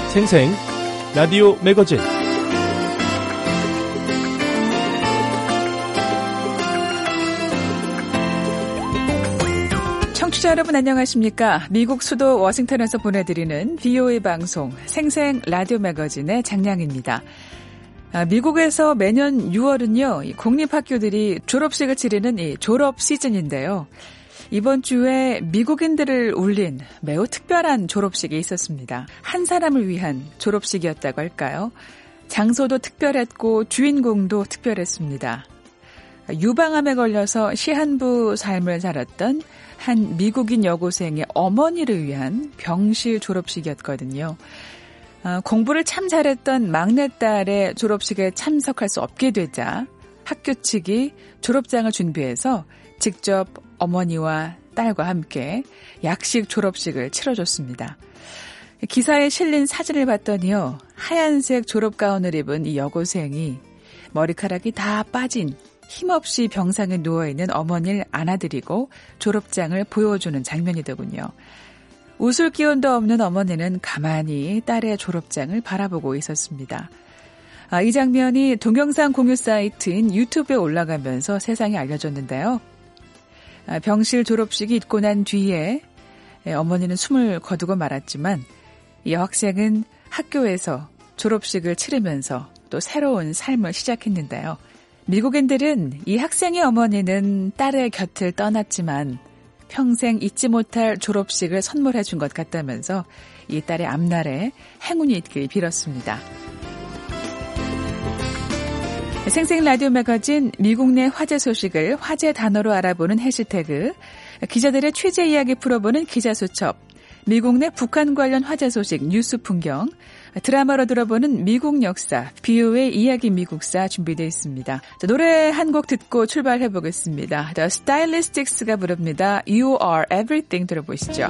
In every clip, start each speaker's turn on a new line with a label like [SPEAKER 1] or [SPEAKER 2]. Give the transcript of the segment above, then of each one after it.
[SPEAKER 1] 생생 라디오 매거진
[SPEAKER 2] 청취자 여러분 안녕하십니까? 미국 수도 워싱턴에서 보내드리는 VOA 방송 생생 라디오 매거진의 장량입니다. 미국에서 매년 6월은요, 공립학교들이 졸업식을 치르는 이 졸업 시즌인데요. 이번 주에 미국인들을 울린 매우 특별한 졸업식이 있었습니다. 한 사람을 위한 졸업식이었다고 할까요? 장소도 특별했고 주인공도 특별했습니다. 유방암에 걸려서 시한부 삶을 살았던 한 미국인 여고생의 어머니를 위한 병실 졸업식이었거든요. 공부를 참 잘했던 막내딸의 졸업식에 참석할 수 없게 되자 학교 측이 졸업장을 준비해서 직접 어머니와 딸과 함께 약식 졸업식을 치러줬습니다. 기사에 실린 사진을 봤더니요, 하얀색 졸업가운을 입은 이 여고생이 머리카락이 다 빠진 힘없이 병상에 누워있는 어머니를 안아드리고 졸업장을 보여주는 장면이더군요. 웃을 기운도 없는 어머니는 가만히 딸의 졸업장을 바라보고 있었습니다. 이 장면이 동영상 공유 사이트인 유튜브에 올라가면서 세상에 알려졌는데요. 병실 졸업식이 있고 난 뒤에 어머니는 숨을 거두고 말았지만 이 여학생은 학교에서 졸업식을 치르면서 또 새로운 삶을 시작했는데요. 미국인들은 이 학생의 어머니는 딸의 곁을 떠났지만 평생 잊지 못할 졸업식을 선물해 준 것 같다면서 이 딸의 앞날에 행운이 있길 빌었습니다. 생생 라디오 매거진 미국 내 화제 소식을 화제 단어로 알아보는 해시태그, 기자들의 취재 이야기 풀어보는 기자수첩, 미국 내 북한 관련 화제 소식 뉴스 풍경, 드라마로 들어보는 미국 역사, BO의 이야기 미국사 준비되어 있습니다. 자, 노래 한 곡 듣고 출발해 보겠습니다. The Stylistics가 부릅니다. You are everything 들어보시죠.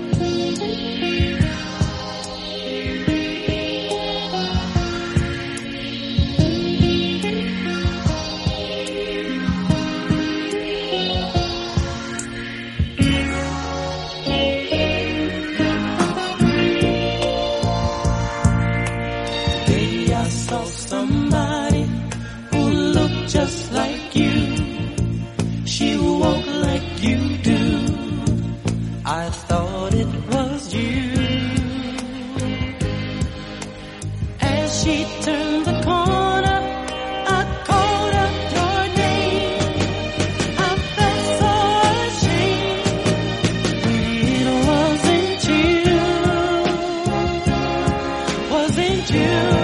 [SPEAKER 3] Just like you, she walked like you do. I thought it was you. As she turned the corner, I called out your name. I felt so ashamed. It wasn't you, wasn't you?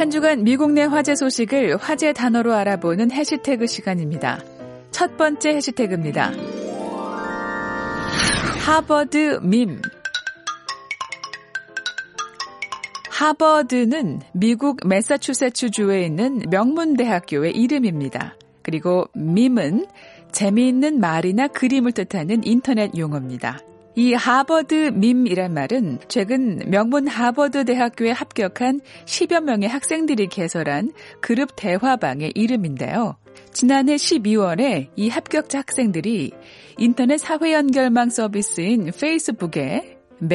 [SPEAKER 2] 한 주간 미국 내 화제 소식을 화제 단어로 알아보는 해시태그 시간입니다. 첫 번째 해시태그입니다. 하버드 밈. 하버드는 미국 매사추세츠주에 있는 명문대학교의 이름입니다. 그리고 밈은 재미있는 말이나 그림을 뜻하는 인터넷 용어입니다. 이 하버드 밈이란 말은 최근 명문 하버드 대학교에 합격한 10여 명의 학생들이 개설한 그룹 대화방의 이름인데요. 지난해 12월에 이 합격자 학생들이 인터넷 사회 연결망 서비스인 페이스북에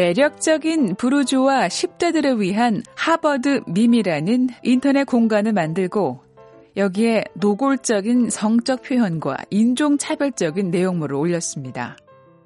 [SPEAKER 2] 매력적인 부르주아 10대들을 위한 하버드 밈이라는 인터넷 공간을 만들고 여기에 노골적인 성적 표현과 인종차별적인 내용물을 올렸습니다.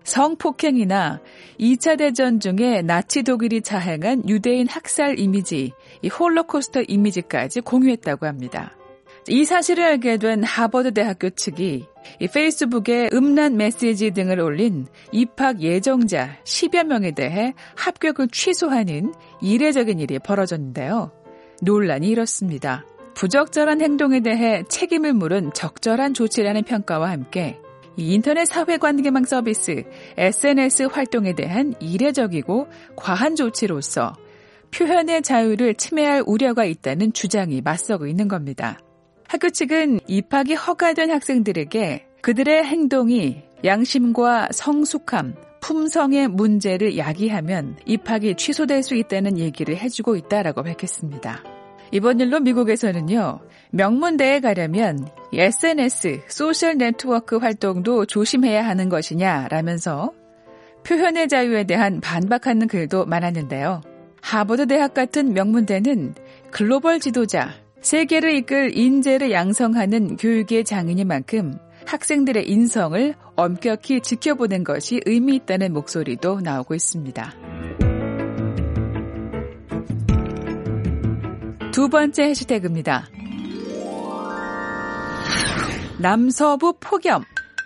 [SPEAKER 2] 성폭행이나 2차 대전 중에 나치 독일이 자행한 유대인 학살 이미지, 이 홀로코스터 이미지까지 공유했다고 합니다. 이 사실을 알게 된 하버드 대학교 측이 이 페이스북에 음란 메시지 등을 올린 입학 예정자 10여 명에 대해 합격을 취소하는 이례적인 일이 벌어졌는데요. 논란이 이렇습니다. 부적절한 행동에 대해 책임을 물은 적절한 조치라는 평가와 함께 이 인터넷 사회관계망 서비스 SNS 활동에 대한 이례적이고 과한 조치로서 표현의 자유를 침해할 우려가 있다는 주장이 맞서고 있는 겁니다. 학교 측은 입학이 허가된 학생들에게 그들의 행동이 양심과 성숙함, 품성의 문제를 야기하면 입학이 취소될 수 있다는 얘기를 해주고 있다라고 밝혔습니다. 이번 일로 미국에서는요, 명문대에 가려면 SNS, 소셜 네트워크 활동도 조심해야 하는 것이냐라면서 표현의 자유에 대한 반박하는 글도 많았는데요. 하버드 대학 같은 명문대는 글로벌 지도자, 세계를 이끌 인재를 양성하는 교육의 장인인 만큼 학생들의 인성을 엄격히 지켜보는 것이 의미 있다는 목소리도 나오고 있습니다. 두 번째 해시태그입니다. 남서부 폭염.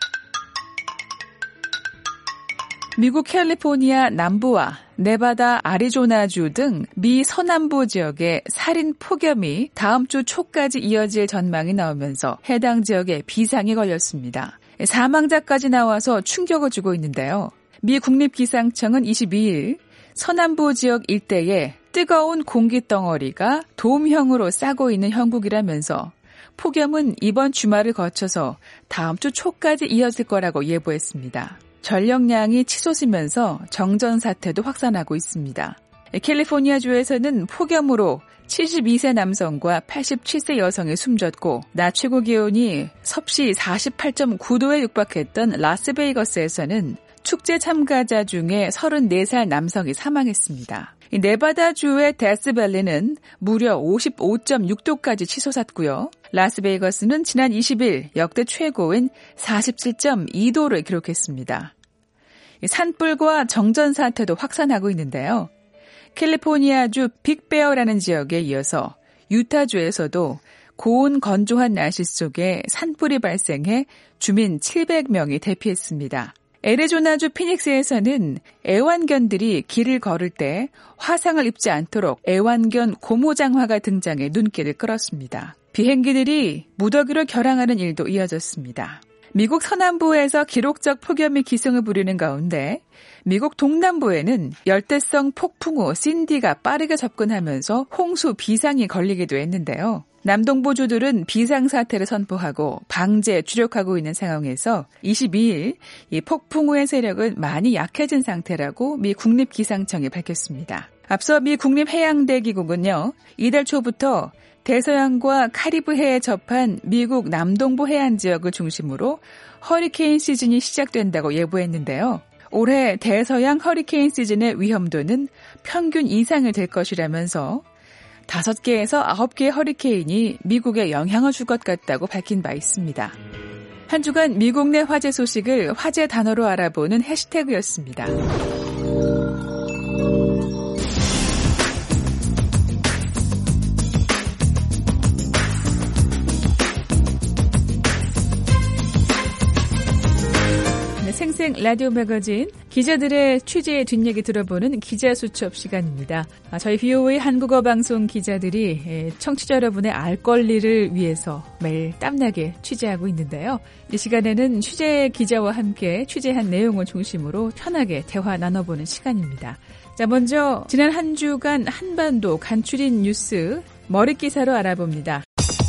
[SPEAKER 2] 미국 캘리포니아 남부와 네바다, 아리조나주 등 미 서남부 지역의 살인 폭염이 다음 주 초까지 이어질 전망이 나오면서 해당 지역에 비상이 걸렸습니다. 사망자까지 나와서 충격을 주고 있는데요. 미 국립기상청은 22일 서남부 지역 일대에 뜨거운 공기덩어리가 돔형으로 싸고 있는 형국이라면서 폭염은 이번 주말을 거쳐서 다음 주 초까지 이어질 거라고 예보했습니다. 전력량이 치솟으면서 정전 사태도 확산하고 있습니다. 캘리포니아주에서는 폭염으로 72세 남성과 87세 여성이 숨졌고 낮 최고 기온이 섭씨 48.9도에 육박했던 라스베이거스에서는 축제 참가자 중에 34살 남성이 사망했습니다. 네바다주의 데스밸리는 무려 55.6도까지 치솟았고요. 라스베이거스는 지난 20일 역대 최고인 47.2도를 기록했습니다. 산불과 정전 사태도 확산하고 있는데요. 캘리포니아주 빅베어라는 지역에 이어서 유타주에서도 고온 건조한 날씨 속에 산불이 발생해 주민 700명이 대피했습니다. 애리조나주 피닉스에서는 애완견들이 길을 걸을 때 화상을 입지 않도록 애완견 고무장화가 등장해 눈길을 끌었습니다. 비행기들이 무더기로 결항하는 일도 이어졌습니다. 미국 서남부에서 기록적 폭염이 기승을 부리는 가운데 미국 동남부에는 열대성 폭풍우 신디가 빠르게 접근하면서 홍수 비상이 걸리기도 했는데요. 남동부주들은 비상사태를 선포하고 방제에 주력하고 있는 상황에서 22일 이 폭풍우의 세력은 많이 약해진 상태라고 미 국립기상청이 밝혔습니다. 앞서 미 국립해양대기국은요, 이달 초부터 대서양과 카리브해에 접한 미국 남동부 해안 지역을 중심으로 허리케인 시즌이 시작된다고 예보했는데요. 올해 대서양 허리케인 시즌의 위험도는 평균 이상을 될 것이라면서 5개에서 9개의 허리케인이 미국에 영향을 줄 것 같다고 밝힌 바 있습니다. 한 주간 미국 내 화제 소식을 화제 단어로 알아보는 해시태그였습니다. 생생 라디오 매거진 기자들의 취재 뒷얘기 들어보는 기자수첩 시간입니다. 저희 VOA 한국어 방송 기자들이 청취자 여러분의 알 권리를 위해서 매일 땀나게 취재하고 있는데요. 이 시간에는 취재 기자와 함께 취재한 내용을 중심으로 편하게 대화 나눠보는 시간입니다. 자, 먼저 지난 한 주간 한반도 간추린 뉴스 머릿기사로 알아봅니다.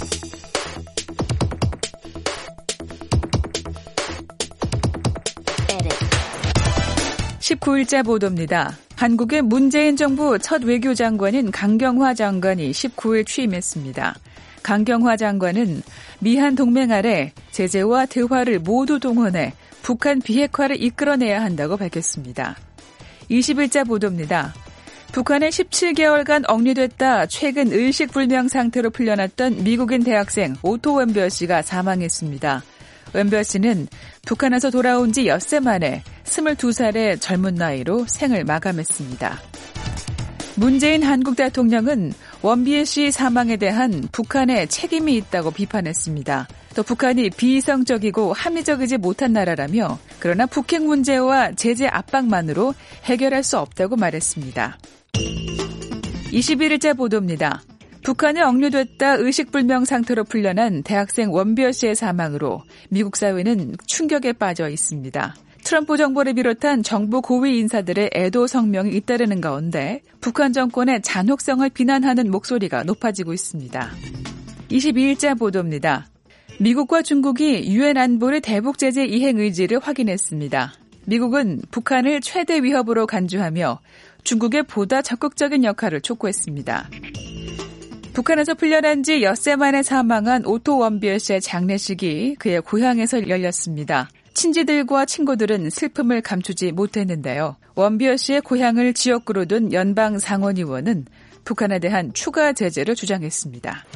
[SPEAKER 2] 19일자 보도입니다. 한국의 문재인 정부 첫 외교장관인 강경화 장관이 19일 취임했습니다. 강경화 장관은 미한 동맹 아래 제재와 대화를 모두 동원해 북한 비핵화를 이끌어내야 한다고 밝혔습니다. 20일자 보도입니다. 북한에 17개월간 억류됐다 최근 의식불명 상태로 풀려났던 미국인 대학생 오토 웬베어 씨가 사망했습니다. 웬베어 씨는 북한에서 돌아온 지 엿새 만에 22살의 젊은 나이로 생을 마감했습니다. 문재인 한국 대통령은 원비에 씨 사망에 대한 북한의 책임이 있다고 비판했습니다. 또 북한이 비이성적이고 합리적이지 못한 나라라며 그러나 북핵 문제와 제재 압박만으로 해결할 수 없다고 말했습니다. 21일자 보도입니다. 북한에 억류됐다 의식불명 상태로 풀려난 대학생 원비어 씨의 사망으로 미국 사회는 충격에 빠져 있습니다. 트럼프 정부를 비롯한 정부 고위 인사들의 애도 성명이 잇따르는 가운데 북한 정권의 잔혹성을 비난하는 목소리가 높아지고 있습니다. 22일자 보도입니다. 미국과 중국이 유엔 안보리 대북 제재 이행 의지를 확인했습니다. 미국은 북한을 최대 위협으로 간주하며 중국의 보다 적극적인 역할을 촉구했습니다. 북한에서 풀려난 지 엿새 만에 사망한 오토 원비어 씨의 장례식이 그의 고향에서 열렸습니다. 친지들과 친구들은 슬픔을 감추지 못했는데요. 원비어 씨의 고향을 지역구로 둔 연방 상원의원은 북한에 대한 추가 제재를 주장했습니다.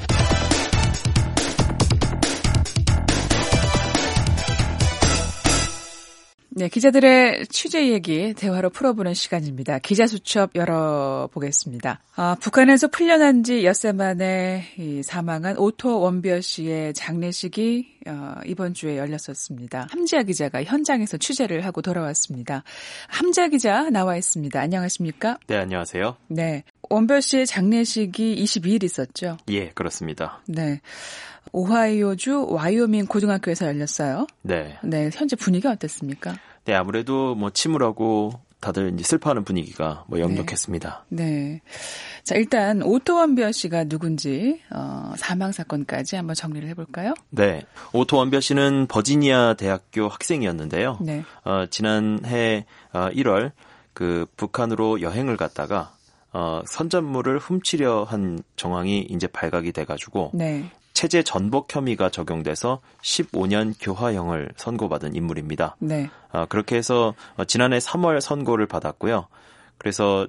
[SPEAKER 2] 네, 기자들의 취재 얘기 대화로 풀어보는 시간입니다. 기자수첩 열어보겠습니다. 북한에서 풀려난 지 엿새 만에 사망한 오토 원비어 씨의 장례식이 이번 주에 열렸었습니다. 함지아 기자가 현장에서 취재를 하고 돌아왔습니다. 함지아 기자 나와 있습니다. 안녕하십니까?
[SPEAKER 1] 네, 안녕하세요.
[SPEAKER 2] 네, 원비어 씨의 장례식이 22일 있었죠?
[SPEAKER 1] 예, 그렇습니다.
[SPEAKER 2] 네. 오하이오주 와이오밍 고등학교에서 열렸어요.
[SPEAKER 1] 네.
[SPEAKER 2] 네, 현재 분위기가 어땠습니까?
[SPEAKER 1] 네, 아무래도 침울하고 다들 이제 슬퍼하는 분위기가 역력했습니다.
[SPEAKER 2] 네. 자, 일단 오토 원비어 씨가 누군지 사망 사건까지 한번 정리를 해볼까요?
[SPEAKER 1] 네, 오토 원비어 씨는 버지니아 대학교 학생이었는데요.
[SPEAKER 2] 네.
[SPEAKER 1] 지난해 1월 그 북한으로 여행을 갔다가 선전물을 훔치려 한 정황이 이제 발각이 돼가지고.
[SPEAKER 2] 네.
[SPEAKER 1] 체제 전복 혐의가 적용돼서 15년 교화형을 선고받은 인물입니다.
[SPEAKER 2] 네.
[SPEAKER 1] 그렇게 해서 지난해 3월 선고를 받았고요. 그래서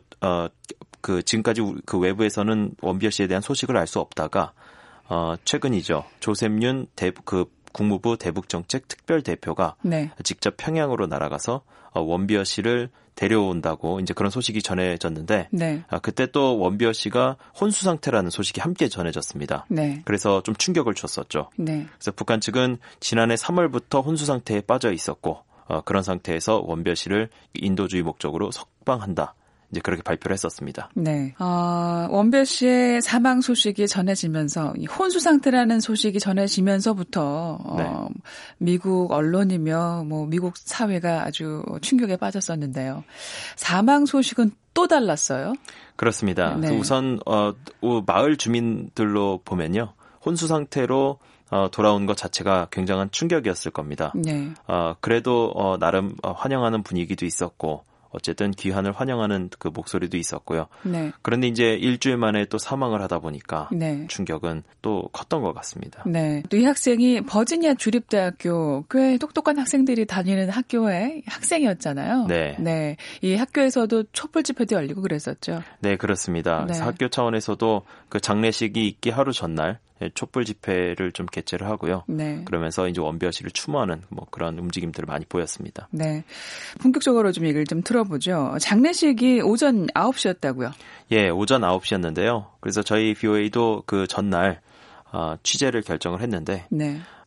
[SPEAKER 1] 지금까지 그 외부에서는 원비어 씨에 대한 소식을 알 수 없다가 최근이죠. 조셉윤 국무부 대북정책 특별대표가
[SPEAKER 2] 네.
[SPEAKER 1] 직접 평양으로 날아가서 원비어 씨를 데려온다고 이제 그런 소식이 전해졌는데
[SPEAKER 2] 네.
[SPEAKER 1] 그때 또 원비어 씨가 혼수 상태라는 소식이 함께 전해졌습니다.
[SPEAKER 2] 네.
[SPEAKER 1] 그래서 좀 충격을 줬었죠.
[SPEAKER 2] 네.
[SPEAKER 1] 그래서 북한 측은 지난해 3월부터 혼수 상태에 빠져 있었고 그런 상태에서 원비어 씨를 인도주의 목적으로 석방한다. 이제 그렇게 발표를 했었습니다.
[SPEAKER 2] 네. 원비어 씨의 사망 소식이 전해지면서 혼수 상태라는 소식이 전해지면서부터
[SPEAKER 1] 네.
[SPEAKER 2] 미국 언론이며 미국 사회가 아주 충격에 빠졌었는데요. 사망 소식은 또 달랐어요.
[SPEAKER 1] 그렇습니다.
[SPEAKER 2] 네.
[SPEAKER 1] 우선 마을 주민들로 보면요. 혼수 상태로 돌아온 것 자체가 굉장한 충격이었을 겁니다.
[SPEAKER 2] 네.
[SPEAKER 1] 그래도 나름 환영하는 분위기도 있었고 어쨌든 귀환을 환영하는 그 목소리도 있었고요.
[SPEAKER 2] 네.
[SPEAKER 1] 그런데 이제 일주일 만에 또 사망을 하다 보니까
[SPEAKER 2] 네.
[SPEAKER 1] 충격은 또 컸던 것 같습니다.
[SPEAKER 2] 네. 또 이 학생이 버지니아 주립대학교 꽤 똑똑한 학생들이 다니는 학교의 학생이었잖아요.
[SPEAKER 1] 네.
[SPEAKER 2] 네. 이 학교에서도 촛불 집회도 열리고 그랬었죠.
[SPEAKER 1] 네, 그렇습니다.
[SPEAKER 2] 네.
[SPEAKER 1] 그래서 학교 차원에서도 그 장례식이 있기 하루 전날 촛불 집회를 좀 개최를 하고요.
[SPEAKER 2] 네.
[SPEAKER 1] 그러면서 이제 원비어 씨를 추모하는 그런 움직임들을 많이 보였습니다.
[SPEAKER 2] 네. 본격적으로 좀 얘기를 좀 들어보죠. 장례식이 오전 9시였다고요?
[SPEAKER 1] 예, 오전 9시였는데요. 그래서 저희 VOA도 그 전날 취재를 결정을 했는데
[SPEAKER 2] 네.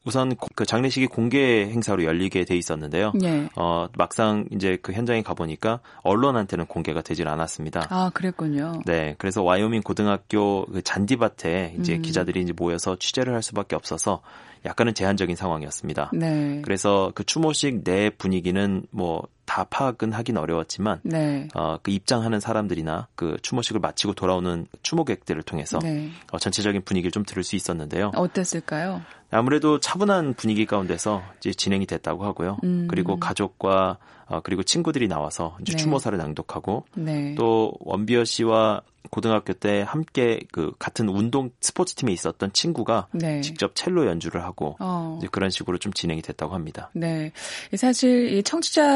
[SPEAKER 1] 우선 그 장례식이 공개 행사로 열리게 돼 있었는데요.
[SPEAKER 2] 네.
[SPEAKER 1] 막상 이제 그 현장에 가보니까 언론한테는 공개가 되질 않았습니다.
[SPEAKER 2] 아, 그랬군요.
[SPEAKER 1] 네, 그래서 와이오밍 고등학교 그 잔디밭에 이제 기자들이 이제 모여서 취재를 할 수밖에 없어서 약간은 제한적인 상황이었습니다.
[SPEAKER 2] 네.
[SPEAKER 1] 그래서 그 추모식 내 분위기는 뭐 다 파악은 하긴 어려웠지만,
[SPEAKER 2] 네.
[SPEAKER 1] 그 입장하는 사람들이나 그 추모식을 마치고 돌아오는 추모객들을 통해서
[SPEAKER 2] 네.
[SPEAKER 1] 전체적인 분위기를 좀 들을 수 있었는데요.
[SPEAKER 2] 어땠을까요?
[SPEAKER 1] 아무래도 차분한 분위기 가운데서 이제 진행이 됐다고 하고요. 그리고 가족과 그리고 친구들이 나와서 이제
[SPEAKER 2] 네.
[SPEAKER 1] 추모사를 낭독하고
[SPEAKER 2] 네.
[SPEAKER 1] 또 원비어 씨와 고등학교 때 함께 그 같은 운동 스포츠 팀에 있었던 친구가
[SPEAKER 2] 네.
[SPEAKER 1] 직접 첼로 연주를 하고 이제 그런 식으로 좀 진행이 됐다고 합니다.
[SPEAKER 2] 네. 사실 이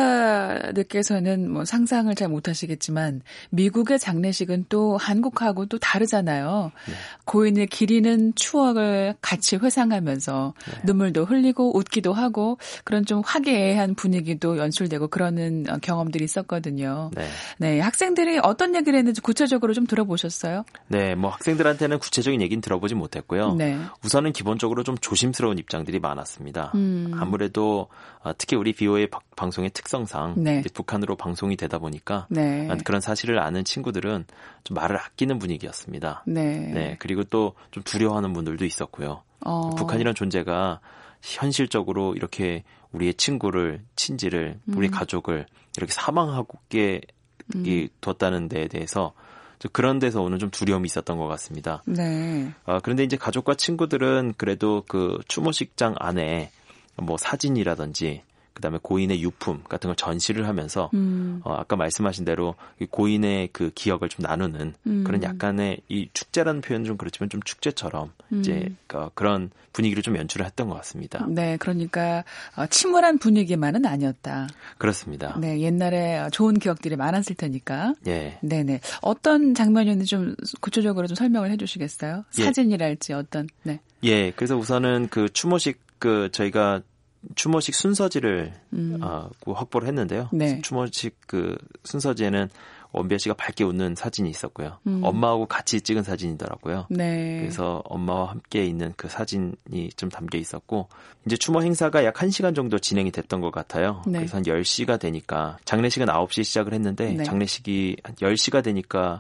[SPEAKER 2] 청취자들께서는 뭐 상상을 잘 못하시겠지만 미국의 장례식은 또 한국하고 또 다르잖아요.
[SPEAKER 1] 네.
[SPEAKER 2] 고인의 기리는 추억을 같이 회상하면서
[SPEAKER 1] 네.
[SPEAKER 2] 눈물도 흘리고 웃기도 하고 그런 좀 화기애애한 분위기도 연출되고 그러는 경험들이 있었거든요.
[SPEAKER 1] 네.
[SPEAKER 2] 네. 학생들이 어떤 얘기를 했는지 구체적으로 좀 들어보셨어요?
[SPEAKER 1] 네, 뭐 학생들한테는 구체적인 얘기는 들어보지 못했고요.
[SPEAKER 2] 네.
[SPEAKER 1] 우선은 기본적으로 좀 조심스러운 입장들이 많았습니다. 아무래도 특히 우리 BOA 방송의 특성상
[SPEAKER 2] 네.
[SPEAKER 1] 이제 북한으로 방송이 되다 보니까
[SPEAKER 2] 네.
[SPEAKER 1] 그런 사실을 아는 친구들은 좀 말을 아끼는 분위기였습니다.
[SPEAKER 2] 네.
[SPEAKER 1] 네, 그리고 또 좀 두려워하는 분들도 있었고요. 북한이라는 존재가 현실적으로 이렇게 우리의 친구를, 친지를, 우리 가족을 이렇게 사망하게 뒀다는 데에 대해서 그런 데서 오는 좀 두려움이 있었던 것 같습니다.
[SPEAKER 2] 네.
[SPEAKER 1] 그런데 이제 가족과 친구들은 그래도 그 추모식장 안에 뭐 사진이라든지 그다음에 고인의 유품 같은 걸 전시를 하면서 아까 말씀하신 대로 고인의 그 기억을 좀 나누는 그런 약간의 이 축제라는 표현은 좀 그렇지만 좀 축제처럼 이제 그런 분위기를 좀 연출을 했던 것 같습니다.
[SPEAKER 2] 네, 그러니까 침울한 분위기만은 아니었다.
[SPEAKER 1] 그렇습니다.
[SPEAKER 2] 네, 옛날에 좋은 기억들이 많았을 테니까.
[SPEAKER 1] 예.
[SPEAKER 2] 네네. 어떤 장면이었는지 좀 구체적으로 좀 설명을 해주시겠어요?
[SPEAKER 1] 예.
[SPEAKER 2] 사진이랄지 어떤. 네.
[SPEAKER 1] 예, 그래서 우선은 그 추모식 저희가 추모식 순서지를 확보를 했는데요.
[SPEAKER 2] 네.
[SPEAKER 1] 추모식 그 순서지에는 원비어 씨가 밝게 웃는 사진이 있었고요. 엄마하고 같이 찍은 사진이더라고요.
[SPEAKER 2] 네.
[SPEAKER 1] 그래서 엄마와 함께 있는 그 사진이 좀 담겨 있었고 이제 추모 행사가 약 1시간 정도 진행이 됐던 것 같아요.
[SPEAKER 2] 네.
[SPEAKER 1] 그래서 한 10시가 되니까 장례식은 9시에 시작을 했는데
[SPEAKER 2] 네.
[SPEAKER 1] 장례식이 한 10시가 되니까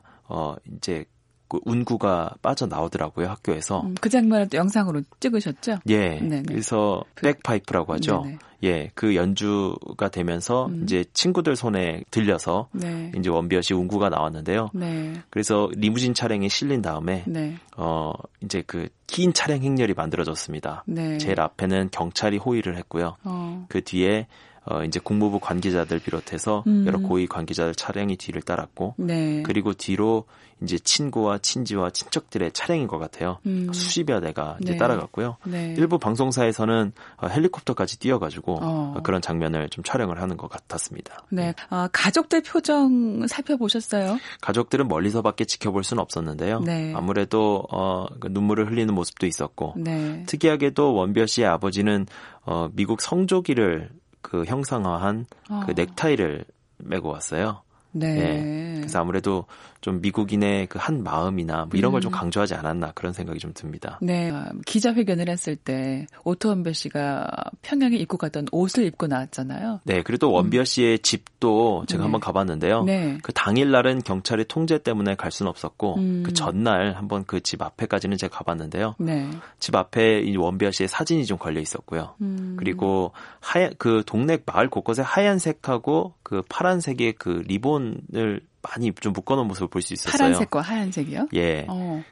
[SPEAKER 1] 이제 그 운구가 빠져나오더라고요, 학교에서.
[SPEAKER 2] 그 장면을 또 영상으로 찍으셨죠?
[SPEAKER 1] 예.
[SPEAKER 2] 네네.
[SPEAKER 1] 그래서 백파이프라고 하죠.
[SPEAKER 2] 네네.
[SPEAKER 1] 예. 그 연주가 되면서 이제 친구들 손에 들려서
[SPEAKER 2] 네.
[SPEAKER 1] 이제 원비어 씨 운구가 나왔는데요.
[SPEAKER 2] 네.
[SPEAKER 1] 그래서 리무진 차량에 실린 다음에
[SPEAKER 2] 네.
[SPEAKER 1] 이제 그 긴 차량 행렬이 만들어졌습니다.
[SPEAKER 2] 네.
[SPEAKER 1] 제일 앞에는 경찰이 호위를 했고요. 그 뒤에 이제 국무부 관계자들 비롯해서 여러 고위 관계자들 차량이 뒤를 따랐고
[SPEAKER 2] 네.
[SPEAKER 1] 그리고 뒤로 이제 친구와 친지와 친척들의 차량인 것 같아요. 수십여 대가 이제
[SPEAKER 2] 네.
[SPEAKER 1] 따라갔고요.
[SPEAKER 2] 네.
[SPEAKER 1] 일부 방송사에서는 헬리콥터까지 뛰어가지고 그런 장면을 좀 촬영을 하는 것 같았습니다.
[SPEAKER 2] 네. 가족들 표정 살펴보셨어요?
[SPEAKER 1] 가족들은 멀리서밖에 지켜볼 수는 없었는데요.
[SPEAKER 2] 네.
[SPEAKER 1] 아무래도 그 눈물을 흘리는 모습도 있었고
[SPEAKER 2] 네.
[SPEAKER 1] 특이하게도 원비어 씨의 아버지는 미국 성조기를 그 형상화한 그 넥타이를 메고 왔어요.
[SPEAKER 2] 네.
[SPEAKER 1] 네. 그래서 아무래도 좀 미국인의 그 한 마음이나 뭐 이런 걸 좀 강조하지 않았나 그런 생각이 좀 듭니다.
[SPEAKER 2] 네. 기자회견을 했을 때 오토원별 씨가 평양에 입고 갔던 옷을 입고 나왔잖아요.
[SPEAKER 1] 네. 그리고 또 원비어 씨의 집도 제가
[SPEAKER 2] 네.
[SPEAKER 1] 한번 가봤는데요.
[SPEAKER 2] 네.
[SPEAKER 1] 그 당일날은 경찰의 통제 때문에 갈 수는 없었고 그 전날 한번 그 집 앞에까지는 제가 가봤는데요.
[SPEAKER 2] 네.
[SPEAKER 1] 집 앞에 이 원비어 씨의 사진이 좀 걸려 있었고요. 그리고 그 동네 마을 곳곳에 하얀색하고 그 파란색의 그 리본을 많이 좀 묶어놓은 모습을 볼 수 있었어요.
[SPEAKER 2] 파란색과 하얀색이요?
[SPEAKER 1] 예.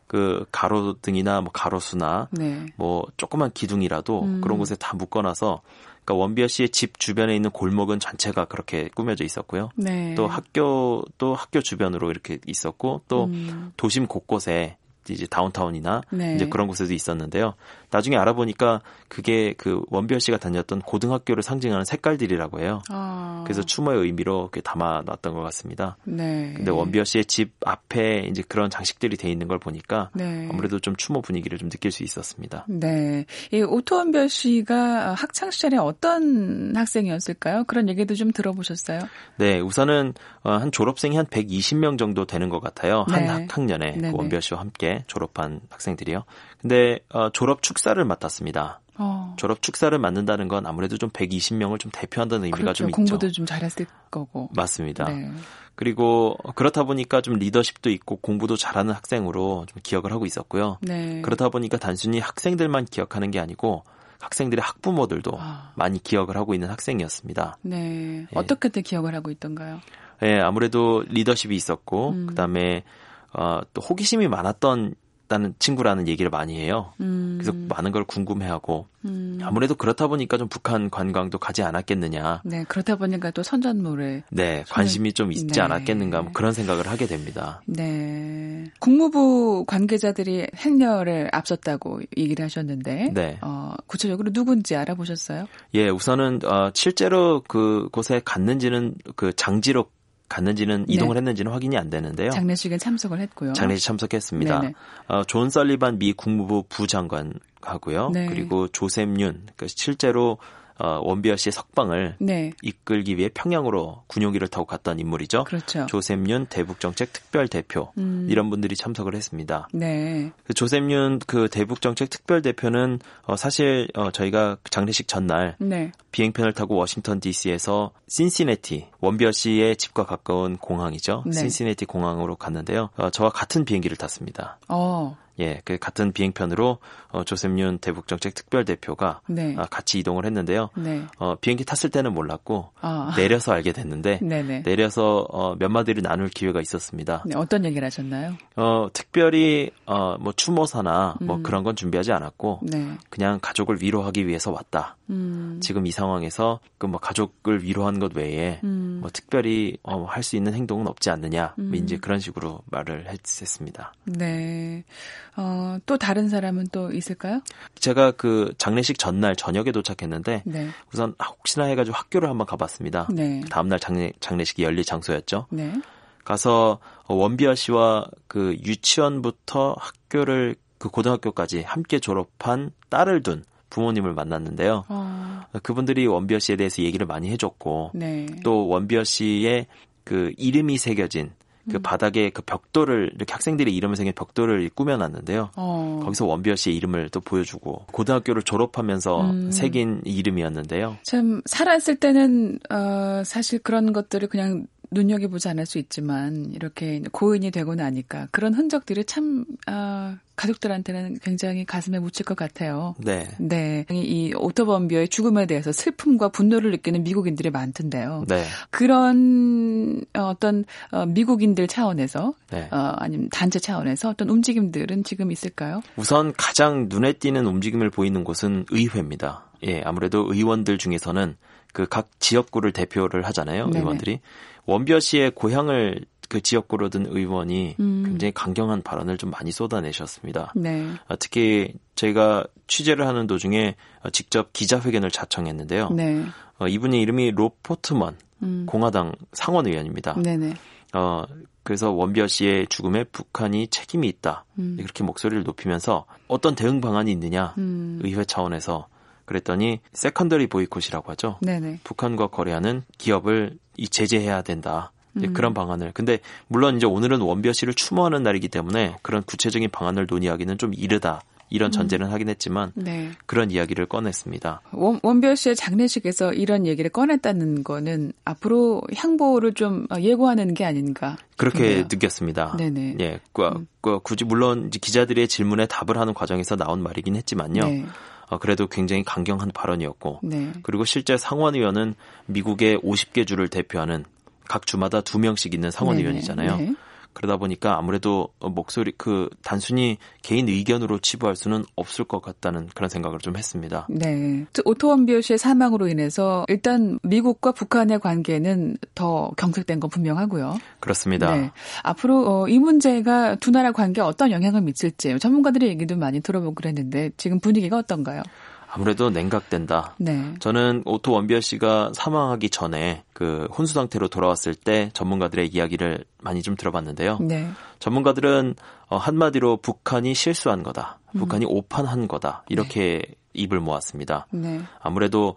[SPEAKER 1] 그 가로등이나 뭐 가로수나
[SPEAKER 2] 네.
[SPEAKER 1] 뭐 조그만 기둥이라도 그런 곳에 다 묶어놔서 그러니까 원비어 씨의 집 주변에 있는 골목은 전체가 그렇게 꾸며져 있었고요.
[SPEAKER 2] 네.
[SPEAKER 1] 또 학교 주변으로 이렇게 있었고 또 도심 곳곳에 이제 다운타운이나
[SPEAKER 2] 네.
[SPEAKER 1] 이제 그런 곳에도 있었는데요. 나중에 알아보니까 그게 그 원비어 씨가 다녔던 고등학교를 상징하는 색깔들이라고 해요. 그래서 추모의 의미로 담아놨던 것 같습니다.
[SPEAKER 2] 네.
[SPEAKER 1] 근데 원비어 씨의 집 앞에 이제 그런 장식들이 돼 있는 걸 보니까
[SPEAKER 2] 네.
[SPEAKER 1] 아무래도 좀 추모 분위기를 좀 느낄 수 있었습니다.
[SPEAKER 2] 네. 이 오토원별 씨가 학창 시절에 어떤 학생이었을까요? 그런 얘기도 좀 들어보셨어요?
[SPEAKER 1] 네, 우선은 한 졸업생이 한 120명 정도 되는 것 같아요.
[SPEAKER 2] 네.
[SPEAKER 1] 한 학년에
[SPEAKER 2] 네네.
[SPEAKER 1] 그 원비어 씨와 함께 졸업한 학생들이요. 근데 졸업 축사를 맡았습니다. 졸업 축사를 맡는다는 건 아무래도 좀 120명을 좀 대표한다는 의미가
[SPEAKER 2] 그렇죠.
[SPEAKER 1] 좀 있죠.
[SPEAKER 2] 공부도 좀 잘했을 거고.
[SPEAKER 1] 맞습니다.
[SPEAKER 2] 네.
[SPEAKER 1] 그리고 그렇다 보니까 좀 리더십도 있고 공부도 잘하는 학생으로 좀 기억을 하고 있었고요.
[SPEAKER 2] 네.
[SPEAKER 1] 그러다 보니까 단순히 학생들만 기억하는 게 아니고 학생들의 학부모들도 많이 기억을 하고 있는 학생이었습니다.
[SPEAKER 2] 네.
[SPEAKER 1] 예.
[SPEAKER 2] 어떻게 기억을 하고 있던가요?
[SPEAKER 1] 네, 아무래도 리더십이 있었고 그다음에 또 호기심이 많았던 친구라는 얘기를 많이 해요. 그래서 많은 걸 궁금해하고 아무래도 그렇다 보니까 좀 북한 관광도 가지 않았겠느냐.
[SPEAKER 2] 네, 그렇다 보니까 또 선전물에
[SPEAKER 1] 네, 관심이 좀 있지
[SPEAKER 2] 네.
[SPEAKER 1] 않았겠는가 뭐 그런 생각을 하게 됩니다.
[SPEAKER 2] 네. 국무부 관계자들이 행렬을 앞섰다고 얘기를 하셨는데
[SPEAKER 1] 네.
[SPEAKER 2] 구체적으로 누군지 알아보셨어요?
[SPEAKER 1] 예, 우선은 실제로 그곳에 갔는지는 그 장지로 갔는지는 이동을 했는지는 확인이 안 되는데요.
[SPEAKER 2] 장례식에 참석을 했고요.
[SPEAKER 1] 장례식 참석했습니다.
[SPEAKER 2] 네네.
[SPEAKER 1] 존 설리반 미 국무부 부장관하고요.
[SPEAKER 2] 네.
[SPEAKER 1] 그리고 조셉 윤, 실제로 원비어 씨의 석방을
[SPEAKER 2] 네.
[SPEAKER 1] 이끌기 위해 평양으로 군용기를 타고 갔던 인물이죠.
[SPEAKER 2] 그렇죠.
[SPEAKER 1] 조셉 윤 대북정책 특별대표 이런 분들이 참석을 했습니다.
[SPEAKER 2] 네.
[SPEAKER 1] 조셉 윤 그 대북정책 특별대표는 사실 저희가 장례식 전날
[SPEAKER 2] 네.
[SPEAKER 1] 비행편을 타고 워싱턴 DC에서 신시내티, 원비어 씨의 집과 가까운 공항이죠.
[SPEAKER 2] 네.
[SPEAKER 1] 신시내티 공항으로 갔는데요. 저와 같은 비행기를 탔습니다. 예, 그 같은 비행편으로 조셉 윤 대북정책 특별대표가
[SPEAKER 2] 네.
[SPEAKER 1] 같이 이동을 했는데요.
[SPEAKER 2] 네.
[SPEAKER 1] 비행기 탔을 때는 몰랐고 내려서 알게 됐는데
[SPEAKER 2] 네네.
[SPEAKER 1] 내려서 몇 마디를 나눌 기회가 있었습니다.
[SPEAKER 2] 네, 어떤 얘기를 하셨나요?
[SPEAKER 1] 특별히 뭐 추모사나 뭐 그런 건 준비하지 않았고
[SPEAKER 2] 네.
[SPEAKER 1] 그냥 가족을 위로하기 위해서 왔다. 지금 이 상황에서 그 뭐 가족을 위로한 것 외에 뭐 특별히 할 수 있는 행동은 없지 않느냐. 이제 그런 식으로 말을 했습니다.
[SPEAKER 2] 네. 또 다른 사람은 또 있을까요?
[SPEAKER 1] 제가 그 장례식 전날 저녁에 도착했는데
[SPEAKER 2] 네.
[SPEAKER 1] 우선 혹시나 해가지고 학교를 한번 가봤습니다.
[SPEAKER 2] 네.
[SPEAKER 1] 다음날 장례식이 열릴 장소였죠.
[SPEAKER 2] 네.
[SPEAKER 1] 가서 원비어 씨와 그 유치원부터 학교를 그 고등학교까지 함께 졸업한 딸을 둔 부모님을 만났는데요. 그분들이 원비어 씨에 대해서 얘기를 많이 해줬고
[SPEAKER 2] 네.
[SPEAKER 1] 또 원비어 씨의 그 이름이 새겨진 그 바닥에 그 벽돌을 이렇게 학생들의 이름을 새긴 벽돌을 꾸며놨는데요. 거기서 원비어 씨의 이름을 또 보여주고 고등학교를 졸업하면서 새긴 이름이었는데요.
[SPEAKER 2] 참 살았을 때는 사실 그런 것들을 그냥 눈여겨보지 않을 수 있지만 이렇게 고인이 되고 나니까 그런 흔적들이 참 가족들한테는 굉장히 가슴에 묻힐 것 같아요.
[SPEAKER 1] 네.
[SPEAKER 2] 네. 이 오토 범비어의 죽음에 대해서 슬픔과 분노를 느끼는 미국인들이 많던데요.
[SPEAKER 1] 네.
[SPEAKER 2] 그런 어떤 미국인들 차원에서
[SPEAKER 1] 네.
[SPEAKER 2] 아니면 단체 차원에서 어떤 움직임들은 지금 있을까요?
[SPEAKER 1] 우선 가장 눈에 띄는 움직임을 보이는 곳은 의회입니다. 예, 아무래도 의원들 중에서는 그 각 지역구를 대표를 하잖아요.
[SPEAKER 2] 네네.
[SPEAKER 1] 의원들이. 원비어 씨의 고향을 그 지역구로 든 의원이 굉장히 강경한 발언을 좀 많이 쏟아내셨습니다.
[SPEAKER 2] 네.
[SPEAKER 1] 특히 저희가 취재를 하는 도중에 직접 기자회견을 자청했는데요.
[SPEAKER 2] 네.
[SPEAKER 1] 이분의 이름이 로 포트먼 공화당 상원 의원입니다.
[SPEAKER 2] 네네.
[SPEAKER 1] 그래서 원비어 씨의 죽음에 북한이 책임이 있다. 이렇게 목소리를 높이면서 어떤 대응 방안이 있느냐 의회 차원에서 그랬더니 세컨더리 보이콧이라고 하죠.
[SPEAKER 2] 네네.
[SPEAKER 1] 북한과 거래하는 기업을 제재해야 된다. 그런 방안을. 근데 물론 이제 오늘은 원비어 씨를 추모하는 날이기 때문에 그런 구체적인 방안을 논의하기는 좀 이르다. 이런 전제는 하긴 했지만
[SPEAKER 2] 네.
[SPEAKER 1] 그런 이야기를 꺼냈습니다.
[SPEAKER 2] 원비어 씨의 장례식에서 이런 얘기를 꺼냈다는 거는 앞으로 향보를 좀 예고하는 게 아닌가
[SPEAKER 1] 그렇게
[SPEAKER 2] 싶은데요.
[SPEAKER 1] 느꼈습니다.
[SPEAKER 2] 네네.
[SPEAKER 1] 예, 굳이 물론 이제 기자들의 질문에 답을 하는 과정에서 나온 말이긴 했지만요.
[SPEAKER 2] 네.
[SPEAKER 1] 그래도 굉장히 강경한 발언이었고
[SPEAKER 2] 네.
[SPEAKER 1] 그리고 실제 상원의원은 미국의 50개 주를 대표하는 각 주마다 2명씩 있는 상원의원이잖아요.
[SPEAKER 2] 네.
[SPEAKER 1] 그러다 보니까 아무래도 단순히 개인 의견으로 치부할 수는 없을 것 같다는 그런 생각을 좀 했습니다.
[SPEAKER 2] 네. 오토 원비어 씨의 사망으로 인해서 일단 미국과 북한의 관계는 더 경색된 건 분명하고요.
[SPEAKER 1] 그렇습니다.
[SPEAKER 2] 네. 앞으로 이 문제가 두 나라 관계에 어떤 영향을 미칠지 전문가들의 얘기도 많이 들어보고 그랬는데 지금 분위기가 어떤가요?
[SPEAKER 1] 아무래도 냉각된다.
[SPEAKER 2] 네.
[SPEAKER 1] 저는 오토 원비어 씨가 사망하기 전에 그 혼수 상태로 돌아왔을 때 전문가들의 이야기를 많이 좀 들어봤는데요.
[SPEAKER 2] 네.
[SPEAKER 1] 전문가들은 한마디로 북한이 실수한 거다. 북한이 오판한 거다. 이렇게 입을 모았습니다.
[SPEAKER 2] 네.
[SPEAKER 1] 아무래도